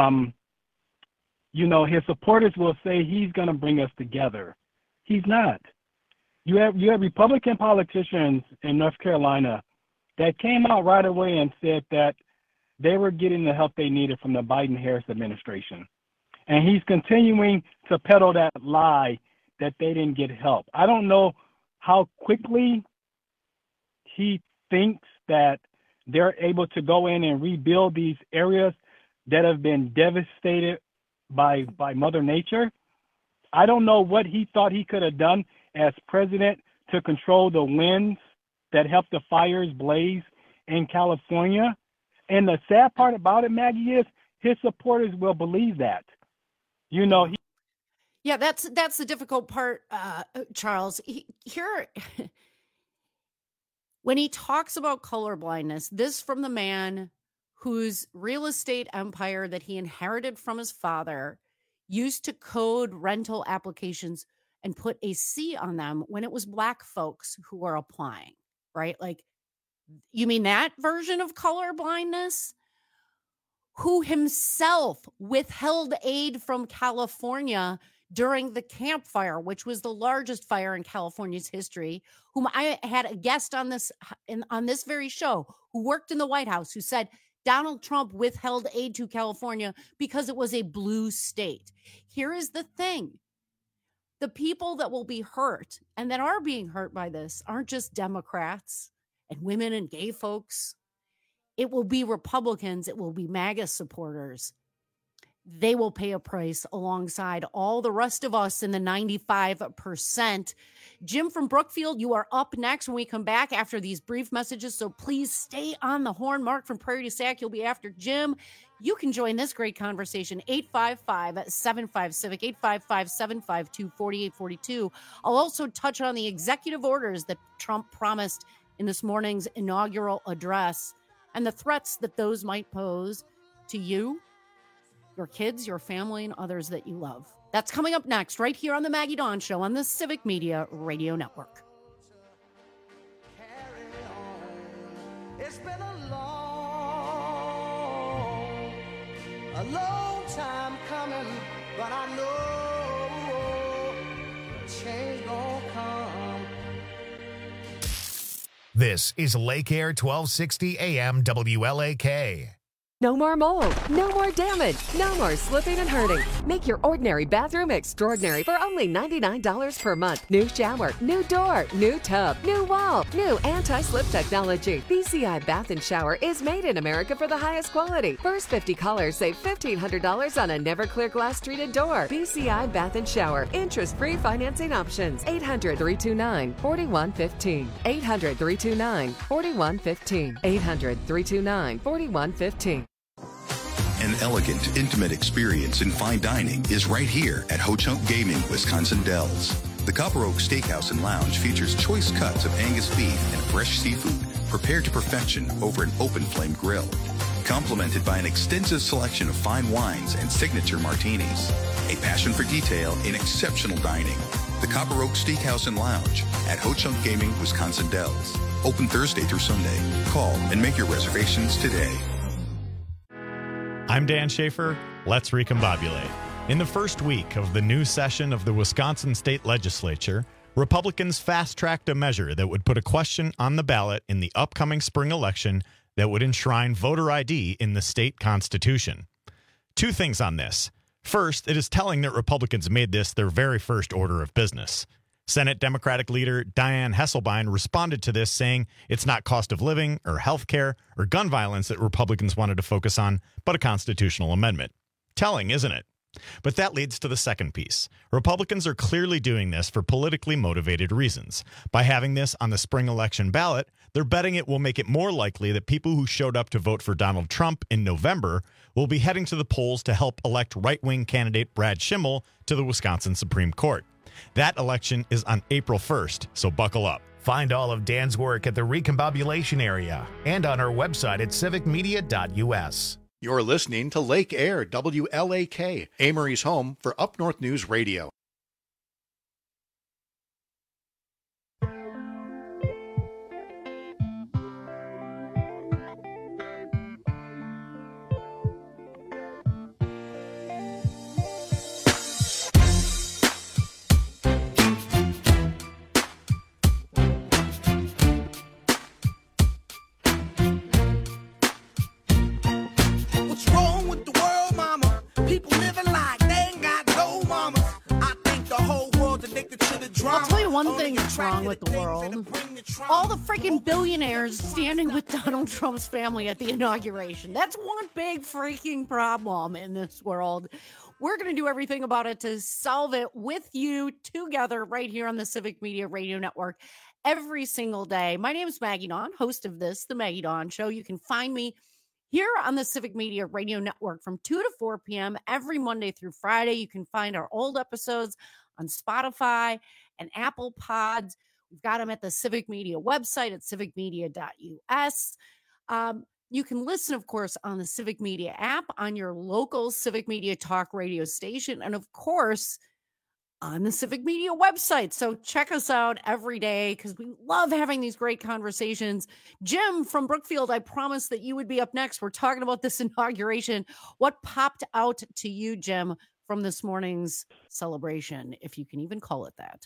His supporters will say he's going to bring us together. He's not. You have Republican politicians in North Carolina that came out right away and said that they were getting the help they needed from the Biden-Harris administration. And he's continuing to peddle that lie that they didn't get help. I don't know how quickly he thinks that they're able to go in and rebuild these areas that have been devastated by Mother Nature. I don't know what he thought he could have done as president to control the winds that helped the fires blaze in California. And the sad part about it, Maggie, is his supporters will believe that. Yeah, that's the difficult part, Charles. When he talks about colorblindness, this from the man whose real estate empire that he inherited from his father used to code rental applications and put a C on them when it was Black folks who were applying, right? Like, you mean that version of colorblindness? Who himself withheld aid from California during the Camp Fire, which was the largest fire in California's history, whom I had a guest on this very show who worked in the White House, who said Donald Trump withheld aid to California because it was a blue state. Here is the thing. The people that will be hurt and that are being hurt by this aren't just Democrats and women and gay folks. It will be Republicans. It will be MAGA supporters. They will pay a price alongside all the rest of us in the 95%. Jim from Brookfield, you are up next when we come back after these brief messages. So please stay on the horn. Mark from Prairie du Sac, you'll be after Jim. You can join this great conversation, 855-75-CIVIC, 855-752-4842. I'll also touch on the executive orders that Trump promised in this morning's inaugural address and the threats that those might pose to you, your kids, your family, and others that you love. That's coming up next, right here on the Maggie Dawn Show on the Civic Media Radio Network. It's been a long time coming, but I know change gon' come. This is Lake Air 1260 AM WLAK. No more mold, no more damage, no more slipping and hurting. Make your ordinary bathroom extraordinary for only $99 per month. New shower, new door, new tub, new wall, new anti-slip technology. BCI Bath and Shower is made in America for the highest quality. First 50 callers save $1,500 on a never clear glass treated door. BCI Bath and Shower. Interest-free financing options. 800-329-4115. 800-329-4115. 800-329-4115. An elegant, intimate experience in fine dining is right here at Ho Chunk Gaming, Wisconsin Dells. The Copper Oak Steakhouse and Lounge features choice cuts of Angus beef and fresh seafood prepared to perfection over an open flame grill, complemented by an extensive selection of fine wines and signature martinis. A passion for detail in exceptional dining. The Copper Oak Steakhouse and Lounge at Ho Chunk Gaming, Wisconsin Dells. Open Thursday through Sunday. Call and make your reservations today. I'm Dan Schaefer. Let's recombobulate. In the first week of the new session of the Wisconsin State Legislature, Republicans fast-tracked a measure that would put a question on the ballot in the upcoming spring election that would enshrine voter ID in the state constitution. Two things on this. First, it is telling that Republicans made this their very first order of business. Senate Democratic leader Dianne Hesselbein responded to this saying it's not cost of living or health care or gun violence that Republicans wanted to focus on, but a constitutional amendment. Telling, isn't it? But that leads to the second piece. Republicans are clearly doing this for politically motivated reasons. By having this on the spring election ballot, they're betting it will make it more likely that people who showed up to vote for Donald Trump in November will be heading to the polls to help elect right-wing candidate Brad Schimmel to the Wisconsin Supreme Court. That election is on April 1st, so buckle up. Find all of Dan's work at the Recombobulation area and on our website at civicmedia.us. You're listening to Lake Air WLAK, Amory's home for Up North News Radio. I'll tell you one thing that's wrong with the world. All the freaking billionaires standing with Donald Trump's family at the inauguration. That's one big freaking problem in this world. We're going to do everything about it to solve it with you together right here on the Civic Media Radio Network every single day. My name is Maggie Dawn, host of this, The Maggie Dawn Show. You can find me here on the Civic Media Radio Network from 2 to 4 p.m. every Monday through Friday. You can find our old episodes on Spotify and Apple Pods. We've got them at the Civic Media website at civicmedia.us. You can listen, of course, on the Civic Media app, on your local Civic Media Talk radio station, and of course, on the Civic Media website. So check us out every day because we love having these great conversations. Jim from Brookfield, I promised that you would be up next. We're talking about this inauguration. What popped out to you, Jim, from this morning's celebration, if you can even call it that?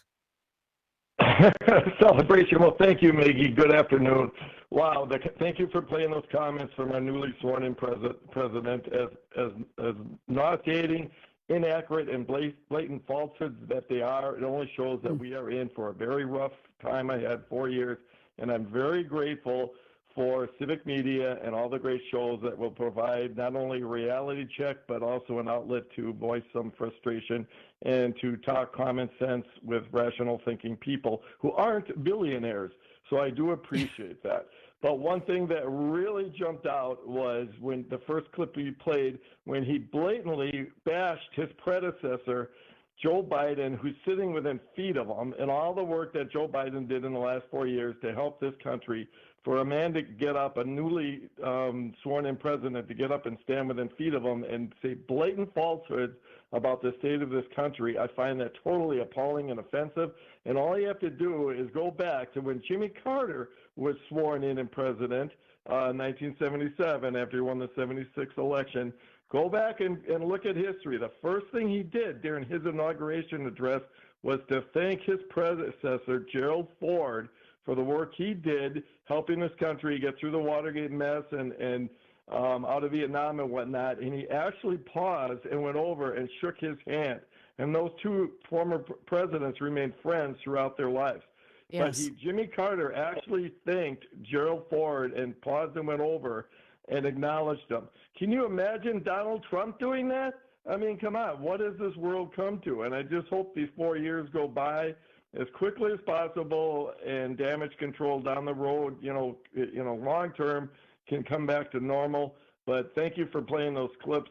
Celebration. Well, thank you, Maggie. Good afternoon. Wow. Thank you for playing those comments from our newly sworn in president as nauseating, inaccurate, and blatant falsehoods that they are. It only shows that we are in for a very rough time ahead, 4 years, and I'm very grateful for Civic Media and all the great shows that will provide not only a reality check, but also an outlet to voice some frustration and to talk common sense with rational thinking people who aren't billionaires. So I do appreciate that. But one thing that really jumped out was when the first clip he played, when he blatantly bashed his predecessor, Joe Biden, who's sitting within feet of him, and all the work that Joe Biden did in the last 4 years to help this country. For a man to get up, a newly sworn-in president, to get up and stand within feet of him and say blatant falsehoods about the state of this country. I find that totally appalling and offensive. And all you have to do is go back to when Jimmy Carter was sworn in president in 1977 after he won the 76 election. Go back and look at history. The first thing he did during his inauguration address was to thank his predecessor, Gerald Ford, for the work he did helping this country get through the Watergate mess and out of Vietnam and whatnot. And he actually paused and went over and shook his hand. And those two former presidents remained friends throughout their lives. Yes. But Jimmy Carter actually thanked Gerald Ford and paused and went over and acknowledged him. Can you imagine Donald Trump doing that? I mean, come on, what has this world come to? And I just hope these 4 years go by as quickly as possible, and damage control down the road, long term can come back to normal. But thank you for playing those clips.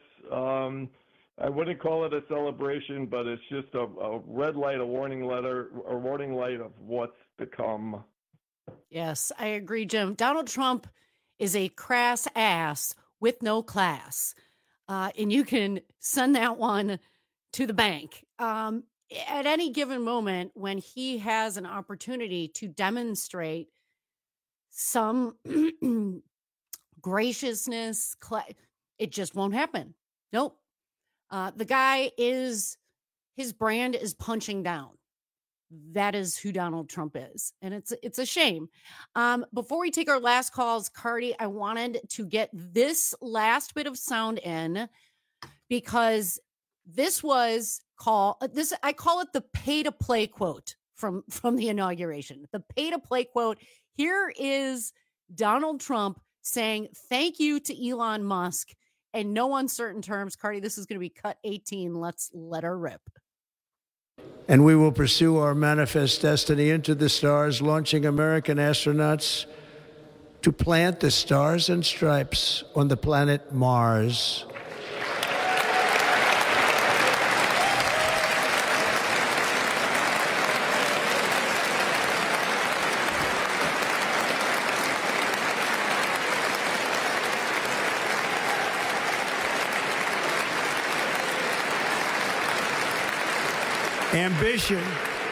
I wouldn't call it a celebration, but it's just a red light, a warning letter, a warning light of what's to come. Yes, I agree, Jim. Donald Trump is a crass ass with no class. And you can send that one to the bank. At any given moment, when he has an opportunity to demonstrate some graciousness, it just won't happen. Nope. The guy his brand is punching down. That is who Donald Trump is. And it's a shame. Before we take our last calls, Cardi, I wanted to get this last bit of sound in because this was I call it the pay to play quote from the inauguration. The pay to play quote. Here is Donald Trump saying thank you to Elon Musk in no uncertain terms. Cardi, this is going to be cut 18. Let's let her rip. And we will pursue our manifest destiny into the stars, launching American astronauts to plant the stars and stripes on the planet Mars. Ambition.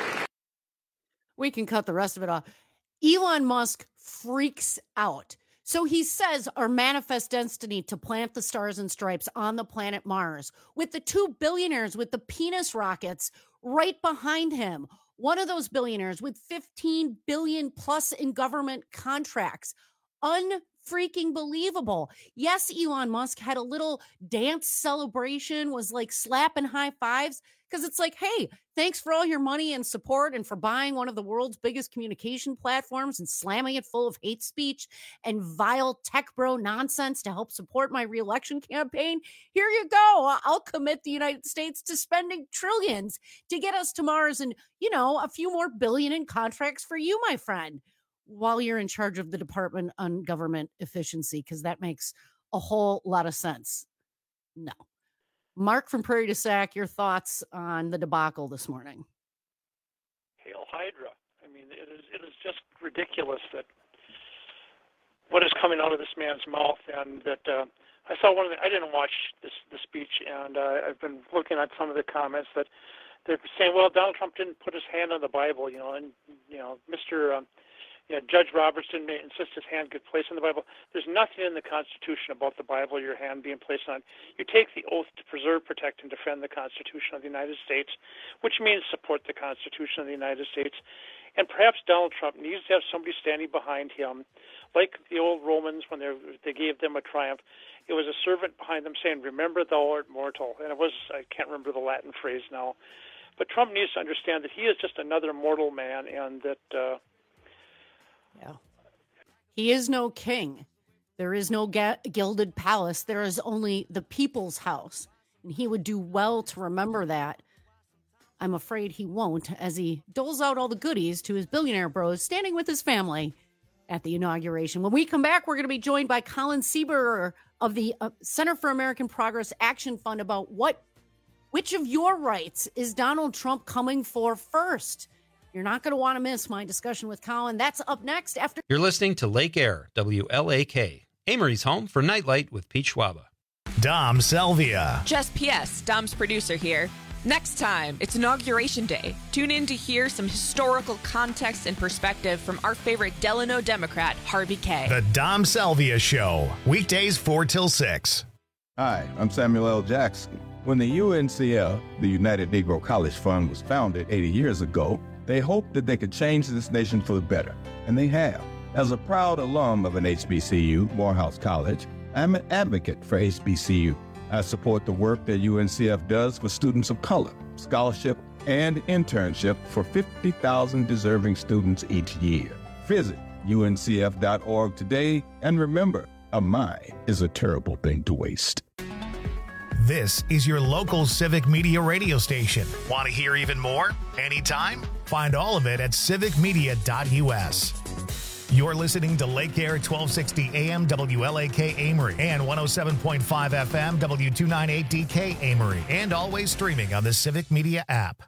We can cut the rest of it off. Elon Musk freaks out. So he says our manifest destiny to plant the stars and stripes on the planet Mars with the two billionaires with the penis rockets right behind him. One of those billionaires with 15 billion plus in government contracts. Unfreaking believable. Yes, Elon Musk had a little dance celebration, was like slapping high fives because it's like, hey, thanks for all your money and support and for buying one of the world's biggest communication platforms and slamming it full of hate speech and vile tech bro nonsense to help support my reelection campaign. Here you go. I'll commit the United States to spending trillions to get us to Mars and, a few more billion in contracts for you, my friend, while you're in charge of the Department on Government Efficiency, because that makes a whole lot of sense. No. Mark from Prairie du Sac, your thoughts on the debacle this morning? Hail Hydra. I mean, it is just ridiculous that what is coming out of this man's mouth, and that I saw I didn't watch the speech, and I've been looking at some of the comments that they're saying, well, Donald Trump didn't put his hand on the Bible, and Mr. Judge Roberts didn't insist his hand get placed in the Bible. There's nothing in the Constitution about the Bible, your hand being placed on it. You take the oath to preserve, protect, and defend the Constitution of the United States, which means support the Constitution of the United States. And perhaps Donald Trump needs to have somebody standing behind him, like the old Romans when they gave them a triumph. It was a servant behind them saying, remember thou art mortal. And I can't remember the Latin phrase now. But Trump needs to understand that he is just another mortal man, and that... Yeah. He is no king. There is no gilded palace. There is only the people's house. And he would do well to remember that. I'm afraid he won't, as he doles out all the goodies to his billionaire bros standing with his family at the inauguration. When we come back, we're going to be joined by Colin Sieber of the Center for American Progress Action Fund about which of your rights is Donald Trump coming for first? You're not going to want to miss my discussion with Colin. That's up next after. You're listening to Lake Air, WLAK, Amory's home for Nightlight with Pete Schwaba. Dom Selvia. Just PS, Dom's producer here. Next time, it's Inauguration Day. Tune in to hear some historical context and perspective from our favorite Delano Democrat, Harvey Kaye. The Dom Selvia Show, weekdays 4 till 6. Hi, I'm Samuel L. Jackson. When the UNCF, the United Negro College Fund, was founded 80 years ago, they hoped that they could change this nation for the better, and they have. As a proud alum of an HBCU, Morehouse College, I'm an advocate for HBCU. I support the work that UNCF does for students of color, scholarship, and internship for 50,000 deserving students each year. Visit uncf.org today, and remember, a mind is a terrible thing to waste. This is your local Civic Media radio station. Want to hear even more? Anytime? Find all of it at civicmedia.us. You're listening to Lake Air 1260 AM WLAK Amory and 107.5 FM W298DK Amory, and always streaming on the Civic Media app.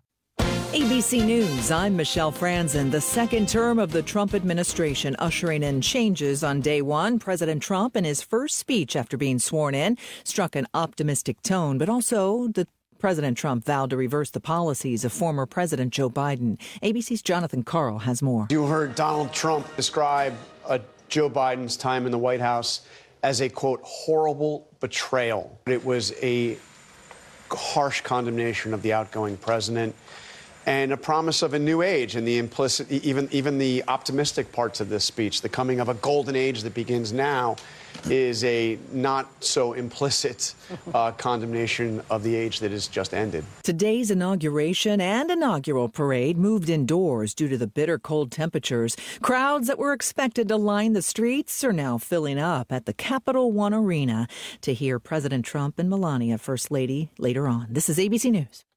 ABC News, I'm Michelle Franzen. The second term of the Trump administration ushering in changes on day one. President Trump, in his first speech after being sworn in, struck an optimistic tone, but also President Trump vowed to reverse the policies of former President Joe Biden. ABC's Jonathan Karl has more. You heard Donald Trump describe Joe Biden's time in the White House as a, quote, horrible betrayal. It was a harsh condemnation of the outgoing president and a promise of a new age, and the implicit, even the optimistic parts of this speech, the coming of a golden age that begins now, is a not so implicit condemnation of the age that has just ended. Today's inauguration and inaugural parade moved indoors due to the bitter cold temperatures. Crowds that were expected to line the streets are now filling up at the Capital One Arena to hear President Trump and Melania, First Lady, later on. This is ABC News.